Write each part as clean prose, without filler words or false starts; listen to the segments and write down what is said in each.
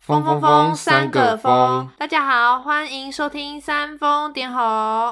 风风风三个风，大家好，欢迎收听三风点吼。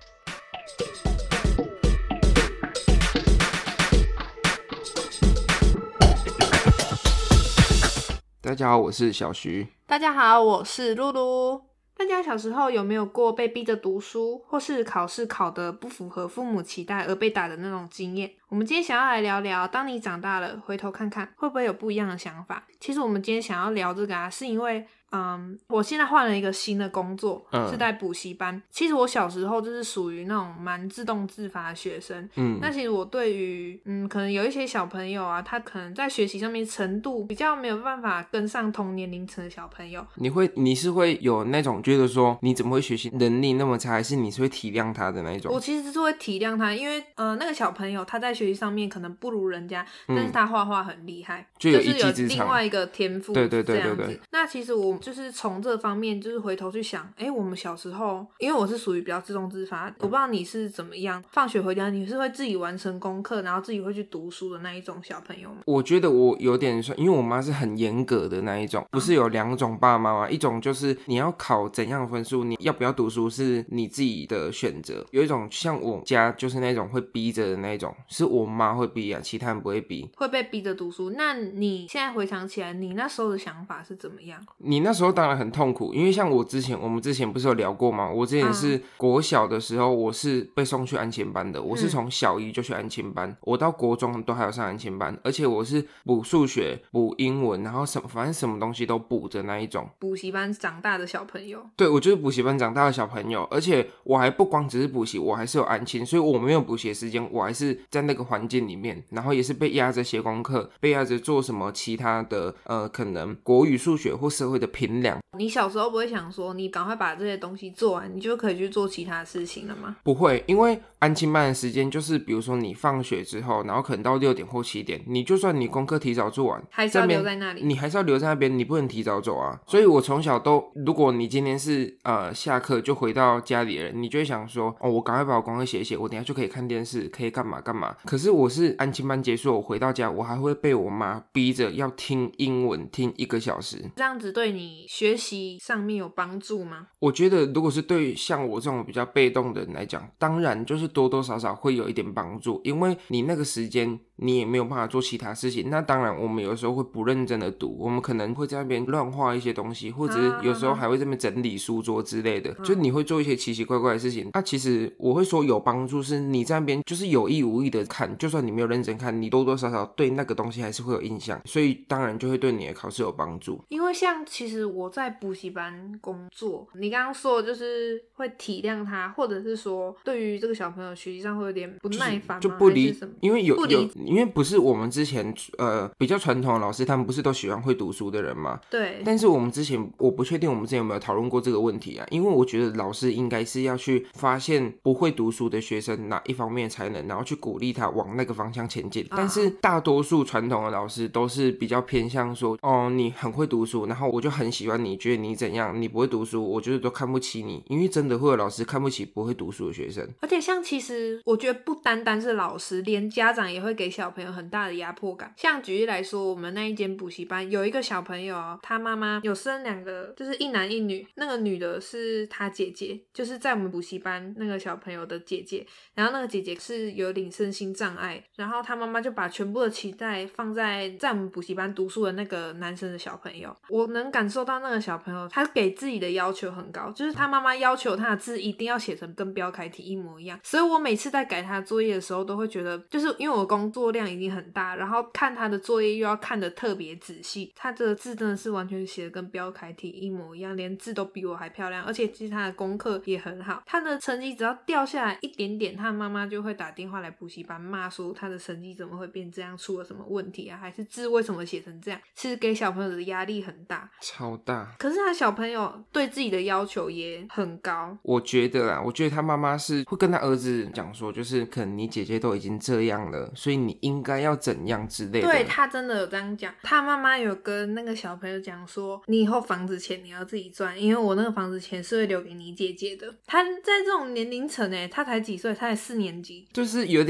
大家好，我是小徐。 大家好，我是露露。大家小时候有没有过被逼着读书，或是考试考得不符合父母期待而被打的那种经验？我们今天想要来聊聊，当你长大了，回头看看，会不会有不一样的想法？其实我们今天想要聊这个是因为我现在换了一个新的工作，是在补习班。其实我小时候就是属于那种蛮自动自发的学生，那其实我对于可能有一些小朋友啊，他可能在学习上面程度比较没有办法跟上同年龄层的小朋友。 你是会有那种觉得说你怎么会学习能力那么差，还是你是会体谅他的那一种？ 我其实是会体谅他，因为那个小朋友他在学习上面可能不如人家，但是他画画很厉害， 就有一技之长， 就是有另外一个天赋， 对， 这样子。那其实我就是从这方面就是回头去想，我们小时候，因为我是属于比较自动自发，我不知道你是怎么样，放学回家你是会自己完成功课，然后自己会去读书的那一种小朋友吗？ 我觉得我有点算，因为我妈是很严格的那一种，不是有两种爸妈吗？一种就是你要考怎样的分数，你要不要读书是你自己的选择，有一种像我家就是那种会逼着的那一种，是我妈会逼啊，其他人不会逼， 会被逼着读书。那你现在回想起来，你那时候的想法是怎么样？ 你那时候当然很痛苦，因为像我们之前不是有聊过吗？我之前是国小的时候，我是被送去安亲班的，我是从小一就去安亲班，我到国中都还有上安亲班，而且我是补数学、补英文，然后反正什么东西都补的那一种。 补习班长大的小朋友。 对，我就是补习班长大的小朋友，而且我还不光只是补习，我还是有安亲，所以我没有补习的时间，我还是在那个环境里面，然后也是被压着写功课，被压着做什么其他的可能国语、数学或社会的评量。 你小时候不会想说你赶快把这些东西做完，你就可以去做其他事情了吗？ 不会，因为安亲班的时间就是比如说你放学之后，然后可能到6点或7点，你就算你功课提早做完， 还是要留在那里， 你还是要留在那边，你不能提早走啊。所以我从小都，如果你今天是下课就回到家里的人，你就会想说我赶快把我功课写一写，我等一下就可以看电视，可以干嘛干嘛。可是我是安亲班结束，我回到家，我还会被我妈逼着要听英文，听1个小时。 这样子对你学习上面有帮助吗？ 我觉得如果是对像我这种比较被动的人来讲，当然就是多多少少会有一点帮助，因为你那个时间你也没有办法做其他事情。那当然我们有时候会不认真的读，我们可能会在那边乱画一些东西，或者是有时候还会在那边整理书桌之类的，就你会做一些奇奇怪怪的事情。那其实我会说有帮助，是你在那边就是有意无意的看，就算你没有认真看，你多多少少对那个东西还是会有印象，所以当然就会对你的考试有帮助。 因为像其实我在补习班工作，你刚刚说的就是会体谅他，或者是说对于这个小朋友学习上会有点不耐烦吗？ 就不理，因为因为不是我们之前比较传统的老师，他们不是都喜欢会读书的人吗？ 对。 但是我们之前，我不确定我们之前有没有讨论过这个问题啊？因为我觉得老师应该是要去发现不会读书的学生哪一方面才能，然后去鼓励他往那个方向前进。但是大多数传统的老师都是比较偏向说，你很会读书，然后我就很喜欢你，觉得你怎样，你不会读书，我觉得都看不起你。因为真的会有老师看不起不会读书的学生。 而且像其实我觉得不单单是老师，连家长也会给小朋友很大的压迫感。像举例来说，我们那一间补习班有一个小朋友，他妈妈有生2个，就是一男一女，那个女的是他姐姐，就是在我们补习班那个小朋友的姐姐，然后那个姐姐是有点身心障碍，然后他妈妈就把全部的期待放在我们补习班读书的那个男生的小朋友。我能感受到那个小朋友他给自己的要求很高，就是他妈妈要求他的字一定要写成跟标楷体一模一样，所以我每次在改他的作业的时候都会觉得，就是因为我工作量已经很大，然后看他的作业又要看得特别仔细，他的字真的是完全写的跟标楷体一模一样，连字都比我还漂亮，而且其实他的功课也很好，他的成绩只要掉下来一点点，他妈妈就会打电话来补习班骂说他的成绩怎么会变这样，出了什么问题啊，还是字为什么写成这样。其实给小朋友的压力很大， 超大。 可是他小朋友对自己的要求也很高。 我觉得他妈妈是会跟他儿子讲说，就是可能你姐姐都已经这样了，所以你应该要怎样之类的。 对，他真的有这样讲，他妈妈有跟那个小朋友讲说，你以后房子钱你要自己赚，因为我那个房子钱是会留给你姐姐的。他在这种年龄层他才几岁，他才4年级， 就是有点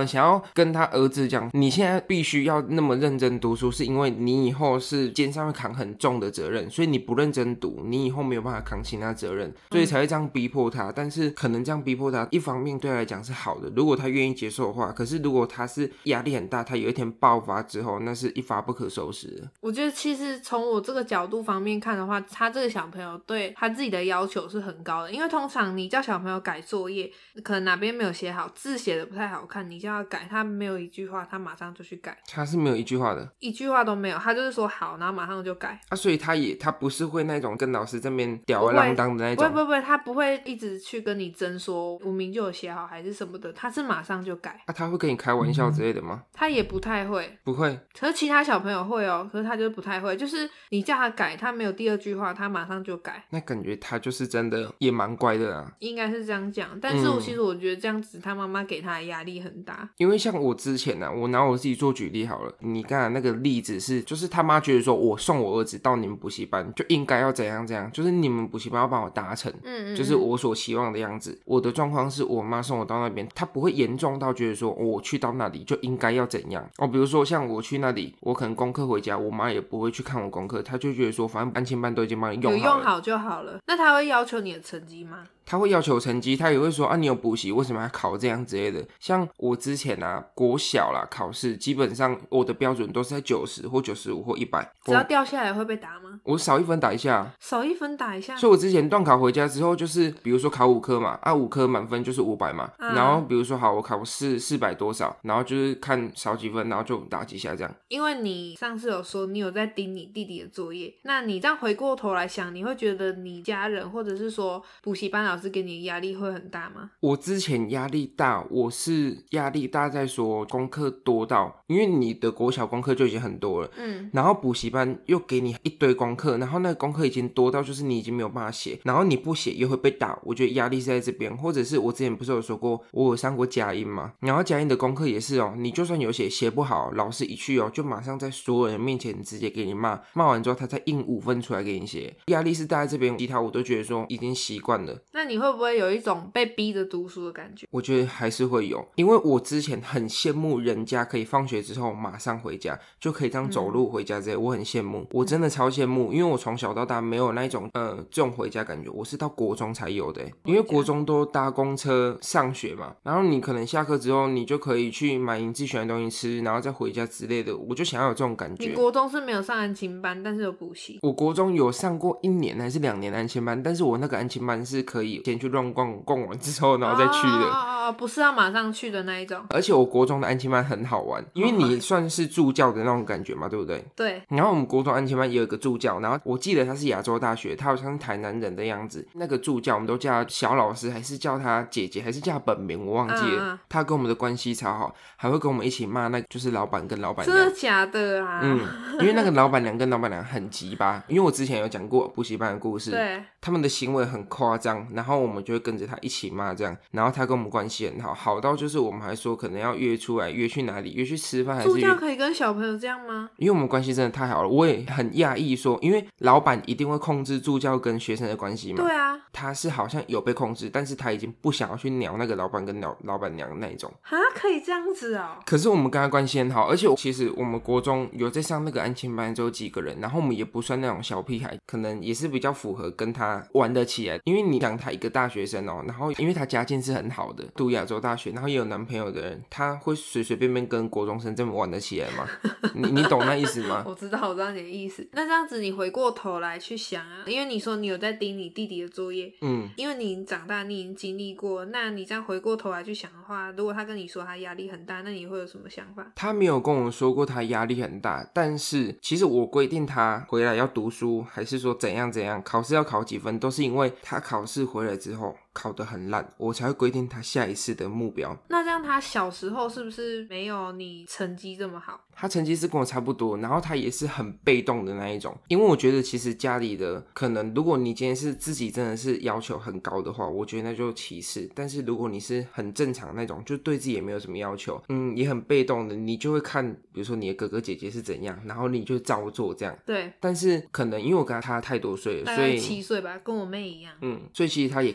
想要跟他儿子讲，你现在必须要那么认真读书，是因为你以后是肩上会扛很重的责任，所以你不认真读，你以后没有办法扛其他责任，所以才会这样逼迫他。但是可能这样逼迫他，一方面对他来讲是好的，如果他愿意接受的话，可是如果他是压力很大，他有一天爆发之后，那是一发不可收拾的。 我觉得其实从我这个角度方面看的话，他这个小朋友对他自己的要求是很高的，因为通常你叫小朋友改作业，可能哪边没有写好，字写的不太好看，你叫他改，他没有一句话，他马上就去改。 他是没有一句话的， 一句话都没有，他就是说好，然后马上就改啊，所以他不是会那种跟老师这边吊儿郎当的那种， 不会，他不会一直去跟你争说我明就有写好还是什么的，他是马上就改。 啊，他会跟你开玩笑之类的吗？ 他也不太会， 不会。 可是其他小朋友会哦，可是他就是不太会，就是你叫他改，他没有第二句话，他马上就改。 那感觉他就是真的也蛮乖的啦， 应该是这样讲，但是其实我觉得这样子他妈妈给他的压力很大。 因为像我之前我拿我自己做举例好了，你刚才那个例子是，就是他妈觉得说我送我儿子到你们补习班就应该要怎样怎样，就是你们补习班要帮我达成，就是我所希望的样子。我的状况是我妈送我到那边，她不会严重到觉得说我去到那里就应该要怎样比如说像我去那里，我可能功课回家，我妈也不会去看我功课，她就觉得说反正安亲班都已经帮你用好了， 有用好就好了。那她会要求你的成绩吗？ 他会要求成绩，他也会说你有补习，为什么要考这样之类的。像我之前国小啦考试，基本上我的标准都是在90或95或100， 只要掉下来会被打吗？ 我少一分打一下， 少一分打一下。 所以我之前段考回家之后，就是比如说考5科嘛，5科满分就是500嘛，然后比如说好我考400多少，然后就是看少几分，然后就打几下这样。 因为你上次有说你有在盯你弟弟的作业，那你这样回过头来想，你会觉得你家人或者是说补习班老师给你的压力会很大吗？ 我之前压力大，我是压力大在说功课多到，因为你的国小功课就已经很多了，然后补习班又给你一堆功课，然后那个功课已经多到就是你已经没有办法写，然后你不写又会被打，我觉得压力是在这边。或者是我之前不是有说过我有上过佳音嘛，然后佳音的功课也是你就算有写不好，老师一去就马上在所有人面前直接给你骂完之后他再印5分出来给你写，压力是大在这边，其他我都觉得说已经习惯了。 那你会不会有一种被逼着读书的感觉？ 我觉得还是会有，因为我之前很羡慕人家可以放学之后马上回家，就可以这样走路回家之类，我很羡慕，我真的超羡慕，因为我从小到大没有那种这种回家感觉，我是到国中才有的，因为国中都搭公车上学嘛，然后你可能下课之后你就可以去买你自己喜欢的东西吃，然后再回家之类的，我就想要有这种感觉。 你国中是没有上安亲班，但是有补习？ 我国中有上过1年还是2年的安亲班，但是我那个安亲班是可以先去乱逛完之后然后再去的， 不是要马上去的那一种。 而且我国中的安亲班很好玩，因为你算是助教的那种感觉嘛，对不对？ 对。 然后我们国中安亲班也有一个助教，然后我记得他是亚洲大学，他好像是台南人的样子。那个助教我们都叫他小老师，还是叫他姐姐，还是叫他本名，我忘记了。他跟我们的关系超好，还会跟我们一起骂那就是老板跟老板娘。 真的假的啊？ 因为那个老板娘跟老板娘很急吧，因为我之前有讲过补习班的故事， 对， 他们的行为很夸张，然后我们就会跟着他一起骂这样，然后他跟我们关系很好，好到就是我们还说可能要约出来，约去哪里，约去吃饭还是助教可以跟小朋友这样吗？ 因为我们关系真的太好了，我也很讶异说，因为老板一定会控制助教跟学生的关系嘛， 对啊， 他是好像有被控制，但是他已经不想要去鸟那个老板跟老板娘那一种啊，可以这样子哦。 可是我们跟他关系很好，而且其实我们国中有在上那个安亲班只有几个人，然后我们也不算那种小屁孩，可能也是比较符合跟他玩得起来，因为你想他一个大学生然后因为他家境是很好的，读亚洲大学，然后也有男朋友的人，他会随随便便跟国中生这么玩得起来吗？你懂那意思吗？ 我知道你的意思。那这样子你回过头来去想因为你说你有在盯你弟弟的作业，因为你长大你已经经历过，那你这样回过头来去想的话，如果他跟你说他压力很大，那你会有什么想法？ 他没有跟我说过他压力很大，但是其实我规定他回来要读书，还是说怎样考试要考几分，都是因为他考试回来之后考得很烂，我才会规定他下一次的目标。 那这样他小时候是不是没有你成绩这么好？ 他成绩是跟我差不多，然后他也是很被动的那一种，因为我觉得其实家里的可能如果你今天是自己真的是要求很高的话，我觉得那就歧视，但是如果你是很正常那种，就对自己也没有什么要求，也很被动的，你就会看比如说你的哥哥姐姐是怎样，然后你就照做这样。 对， 但是可能因为我跟他太多岁了，所以大概7岁吧，跟我妹一样， 所以其实他也看不太到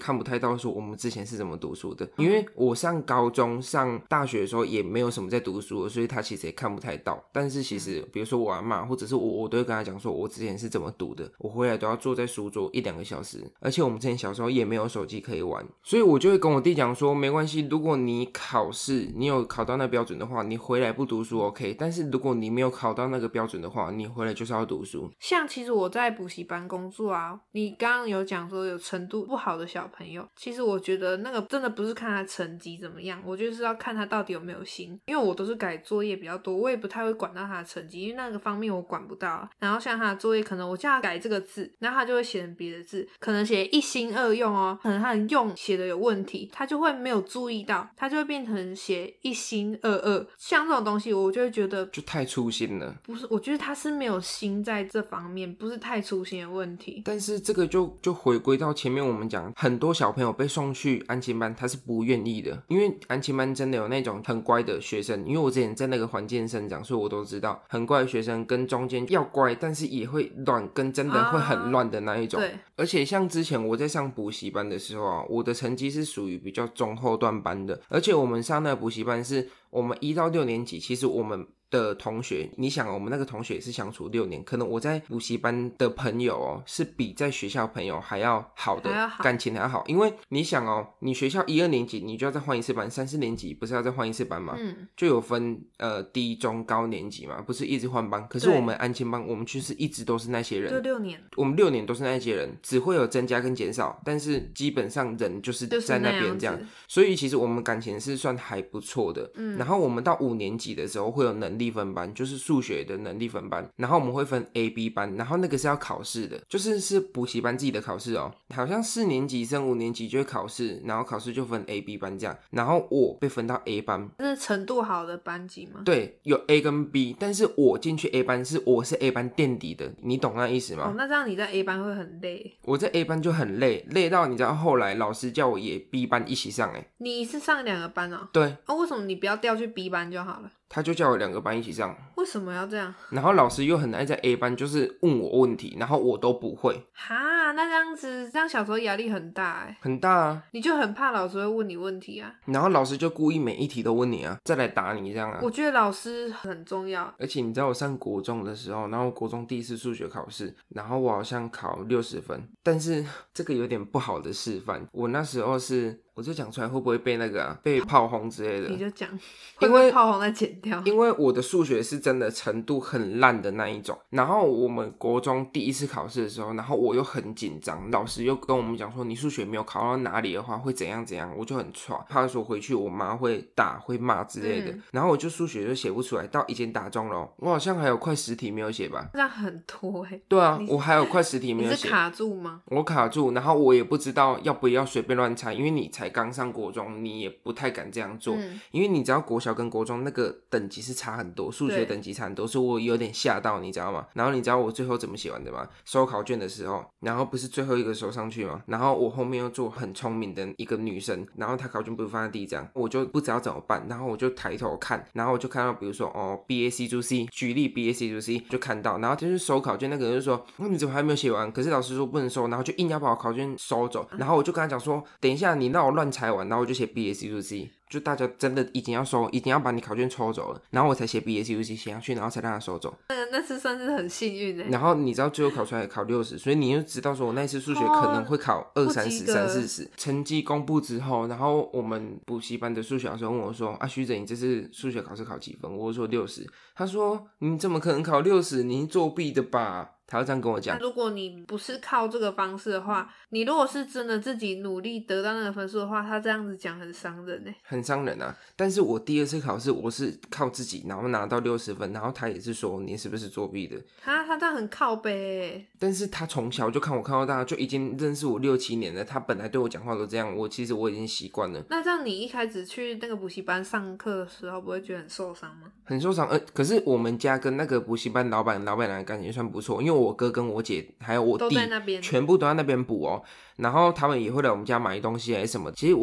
到说我们之前是怎么读书的，因为我上高中上大学的时候也没有什么在读书的，所以他其实也看不太到。但是其实比如说我阿嬷或者是我都会跟他讲说我之前是怎么读的，我回来都要坐在书桌1-2个小时，而且我们之前小时候也没有手机可以玩，所以我就会跟我弟讲说没关系，如果你考试你有考到那标准的话，你回来不读书 OK， 但是如果你没有考到那个标准的话，你回来就是要读书。 像其实我在补习班工作啊，你刚刚有讲说有程度不好的小朋友，其实我觉得那个真的不是看他成绩怎么样，我觉得是要看他到底有没有心。因为我都是改作业比较多，我也不太会管到他的成绩，因为那个方面我管不到。然后像他的作业，可能我叫他改这个字，然后他就会写成别的字，可能写一心二用哦，可能他的用写的有问题，他就会没有注意到，他就会变成写一心二二。像这种东西我就会觉得就太粗心了。 不是，我觉得他是没有心在这方面，不是太粗心的问题。 但是这个就回归到前面我们讲，很多小朋友被送去安亲班他是不愿意的，因为安亲班真的有那种很乖的学生，因为我之前在那个环境生长，所以我都知道很乖的学生跟中间要乖但是也会乱，跟真的会很乱的那一种。 对， 而且像之前我在上补习班的时候啊，我的成绩是属于比较中后段班的，而且我们上那个补习班是我们1到6年级，其实我们的同学，你想我们那个同学也是相处6年，可能我在补习班的朋友哦，是比在学校朋友还要好的，感情还要好。因为你想哦，你学校1、2年级你就要再换一次班，3、4年级不是要再换一次班吗？就有分低中高年级嘛，不是一直换班。可是我们安亲班，我们就是一直都是那些人， 就6年， 我们6年都是那些人，只会有增加跟减少，但是基本上人就是在那边这样，所以其实我们感情是算还不错的。然后我们到5年级的时候会有能力分班，就是数学的能力分班，然后我们会分 A、B 班，然后那个是要考试的，是补习班自己的考试哦。好像4年级升5年级就会考试，然后考试就分 A、B 班这样，然后我被分到 A 班， 这是程度好的班级吗？ 对，有 A 跟 B， 但是我进去 A 班我是 A 班垫底的，你懂那意思吗？ 哦，那这样你在 A 班会很累。 我在 A 班就很累，累到你知道后来老师叫我也 B 班一起上你是上2个班哦？ 对。 为什么你不要调去 B 班就好了？ 他就叫我2个班一起上。 为什么要这样？ 然后老师又很爱在 A 班就是问我问题，然后我都不会。 哈，那这样子，这样小时候压力很大很大啊。 你就很怕老师会问你问题啊。 然后老师就故意每一题都问你啊，再来打你这样啊。 我觉得老师很重要。 而且你知道我上国中的时候，然后国中第一次数学考试，然后我好像考60分，但是这个有点不好的示范。我那时候是，我就讲出来会不会被那个被炮轰之类的？ 你就讲， 因为炮轰再剪掉。 因为我的数学是真的程度很烂的那一种，然后我们国中第一次考试的时候，然后我又很紧张，老师又跟我们讲说你数学没有考到哪里的话会怎样怎样，我就很差，怕说回去我妈会打会骂之类的，然后我就数学就写不出来，到已经打中了，我好像还有快10题没有写吧。 这样很多对啊，我还有快10题没有写。 你是卡住吗？ 我卡住，然后我也不知道要不要随便乱猜，因为你才刚上国中，你也不太敢这样做，因为你知道国小跟国中那个等级是差很多，数学等级差很多，所以我有点吓到，你知道吗？然后你知道我最后怎么写完的吗？收考卷的时候，然后不是最后一个收上去吗？然后我后面又坐很聪明的一个女生，然后她考卷不是放在地上，我就不知道怎么办，然后我就抬头看，然后我就看到比如说BAC to C， 举例 BAC to C 就看到，然后就是收考卷那个人就说你怎么还没有写完？可是老师说不能收，然后就硬要把我考卷收走，然后我就跟他讲说等一下你让我乱猜完，然后我就写 BAC to C。就大家真的已经要收，已经要把你考卷抽走了，然后我才写 BAC 写下去，然后才让他收走。 那次算是很幸运然后你知道最后考出来考60，所以你就知道说我那次数学可能会考20、30、30、40。成绩公布之后，然后我们补习班的数学老师问我说：“啊，徐哲，你这次数学考试考几分？”我说60。他说：“你怎么可能考60？你作弊的吧？”他要这样跟我讲。 如果你不是靠这个方式的话，你如果是真的自己努力得到那个分数的话，他这样子讲很伤人很伤人啊。但是我第2次考试我是靠自己，然后拿到60分，然后他也是说你是不是作弊的。 他这样很靠北但是他从小就看我看到大，就已经认识我6、7年了，他本来对我讲话都这样，其实我已经习惯了。 那这样你一开始去那个补习班上课的时候不会觉得很受伤吗？ 很受伤。可是我们家跟那个补习班老板娘的感情算不错，因为我哥跟我姐还有我弟都在那边， 全部都在那边补哦。然后他们也会来我们家买东西还是什么。其实我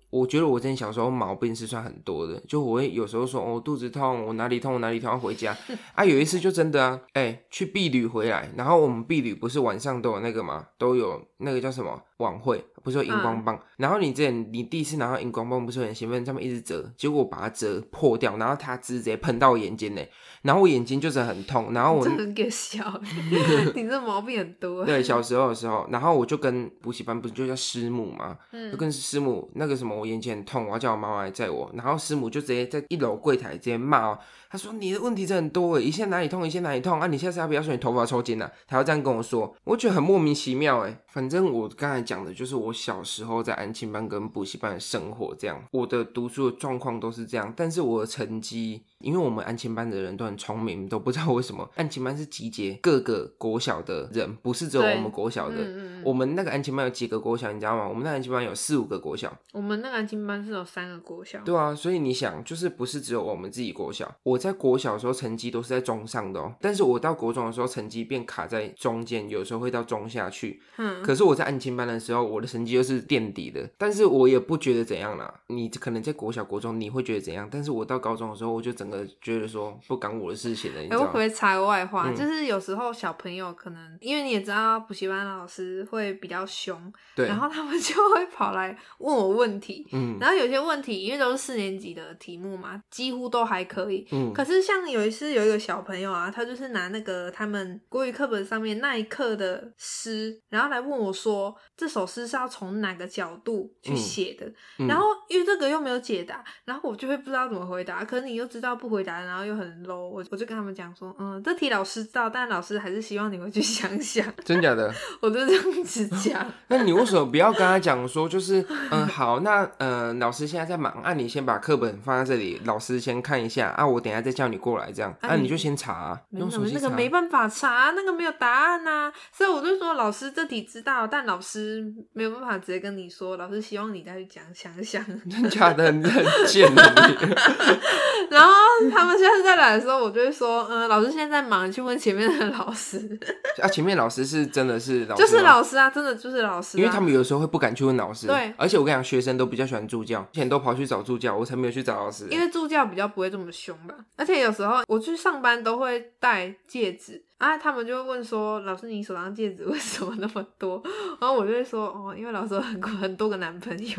我觉得我之前小时候毛病是算很多的，就我会有时候说我肚子痛，我哪里痛要回家啊。有一次就真的啊，去毕旅回来，然后我们毕旅不是晚上都有那个嘛，都有那个叫什么晚会，不是有荧光棒，然后你第一次拿到荧光棒不是很兴奋，上面一直折，结果我把它折破掉，然后它汁直接喷到我眼睛嘞，然后我眼睛就是很痛，然后我真的很给笑你这毛病很多。 对，小时候的时候，然后我就跟补习班不是就叫师母嘛，就跟师母那个什么，我眼睛很痛，我要叫我妈妈来载我，然后师母就直接在1楼柜台直接骂哦，他说你的问题真的很多耶，一下哪里痛一下哪里痛啊，你下次要不要说你头发抽筋啊？他要这样跟我说，我觉得很莫名其妙耶。反正我刚才讲的就是我小时候在安亲班跟补习班的生活这样，我的读书的状况都是这样，但是我的成绩，因为我们安亲班的人都很聪明，都不知道为什么安亲班是集结各个国小的人，不是只有我们国小的。我们那个安亲班有几个国小你知道吗？我们那个安亲班有4-5个国小， 我们那个安亲班是有3个国小。 对啊，所以你想就是不是只有我们自己国小，我在国小的时候成绩都是在中上的哦，但是我到国中的时候成绩变卡在中间，有时候会到中下去。可是我在安亲班的时候我的成绩又是垫底的，但是我也不觉得怎样啦，你可能在国小国中你会觉得怎样，但是我到高中的时候我就整个觉得说不干我的事情了，你知道吗？ 我可不可以插个外话，就是有时候小朋友可能因为你也知道补习班老师会比较凶， 对， 然后他们就会跑来问我问题，然后有些问题因为都是4年级的题目嘛，几乎都还可以，可是像有一次有一个小朋友啊，他就是拿那个他们国语课本上面那一课的诗，然后来问我说这首诗是要从哪个角度去写的，然后因为这个又没有解答，然后我就会不知道怎么回答，可是你又知道不回答然后又很 low， 我就跟他们讲说这题老师知道，但老师还是希望你回去想想。 真假的？ 我就这样子讲。 那你为什么不要跟他讲说就是好，那老师现在在忙啊，你先把课本放在这里，老师先看一下啊，我等一下再叫你过来这样你就先查用手机查。 那个没办法查，那个没有答案啊，所以我就说老师这题知道，但老师没有办法直接跟你说，老师希望你再去想一想。 真假的？你很贱的你。 然后他们现在再来的时候，我就会说老师现在在忙，你去问前面的老师。 前面老师是真的是老师吗？ 就是老师啊，真的就是老师因为他们有时候会不敢去问老师。 对， 而且我跟你讲，学生都比较喜欢助教，以前都跑去找助教，我才没有去找老师。 因为助教比较不会这么凶吧，而且有时候我去上班都会戴戒指啊，他们就会问说老师你手上戒指为什么那么多，然后我就会说因为老师有很多个男朋友。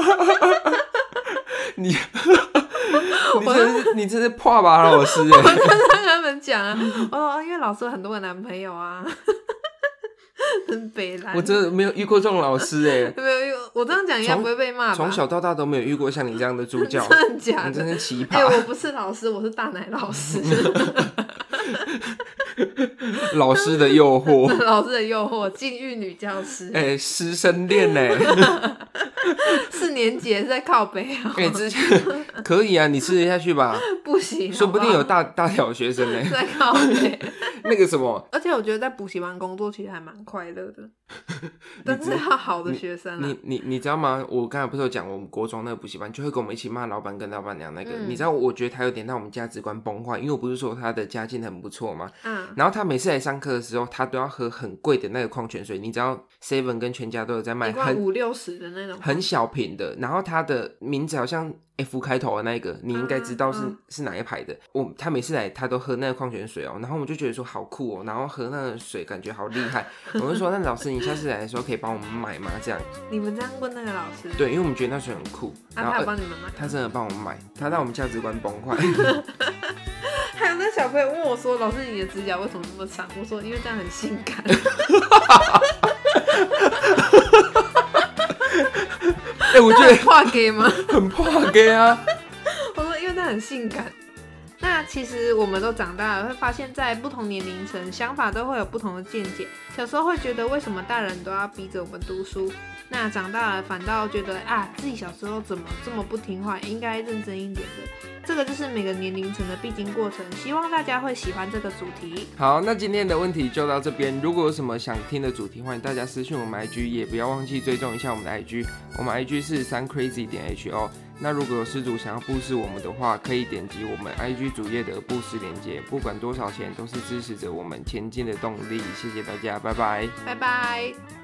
你真是破吧老师我跟他们讲啊，因为老师有很多个男朋友啊。很北蓝， 我真的没有遇过这种老师没有遇过，我这样讲应该不会被骂吧？ 从小到大都没有遇过像你这样的助教。 真的假的？ 你真是奇葩。 我不是老师，我是大奶老师。 老师的诱惑。 老师的诱惑，禁欲女教师。 师生恋 4年级是在靠北之前可以啊，你吃得下去吧？ 不行， 说不定有大条学生在靠北。 那个什么， 而且我觉得在补习班工作其实还蛮快乐的，但是要好的学生啊。 你知道吗？我刚才不是有讲我们国中那个补习班就会跟我们一起骂老板跟老板娘那个，你知道我觉得他有点让我们价值观崩坏，因为我不是说他的家境很不错吗？然后他每次来上课的时候，他都要喝很贵的那个矿泉水，你知道 7 跟全家都有在卖， 很50-60的那种， 很小瓶的，然后他的名字好像F 开头的那个，你应该知道是哪一排的。他每次来他都喝那个矿泉水然后我们就觉得说好酷然后喝那个水感觉好厉害。我就说那老师你下次来的时候可以帮我们买吗？这样。 你们这样问那个老师？ 对，因为我们觉得那水很酷。 他有帮你们买？ 他真的帮我们买，他让我们价值观崩坏。 还有那小朋友问我说：“老师，你的指甲为什么那么长？”我说：“因为这样很性感。” 我觉得很破给吗？ 很破给啊！ 我说因为它很性感。那其实我们都长大了，会发现在不同年龄层想法都会有不同的见解。小时候会觉得为什么大人都要逼着我们读书，那长大了反倒觉得自己小时候怎么这么不听话，应该认真一点的。这个就是每个年龄层的必经过程，希望大家会喜欢这个主题。 好，那今天的问题就到这边。如果有什么想听的主题，欢迎大家私讯我们 IG， 也不要忘记追踪一下我们的 IG， 我们 IG 是3crazy.ho。那如果有施主想要布施我们的话，可以点击我们 IG 主页的布施连结，不管多少钱都是支持着我们前进的动力。谢谢大家，拜拜， 拜拜。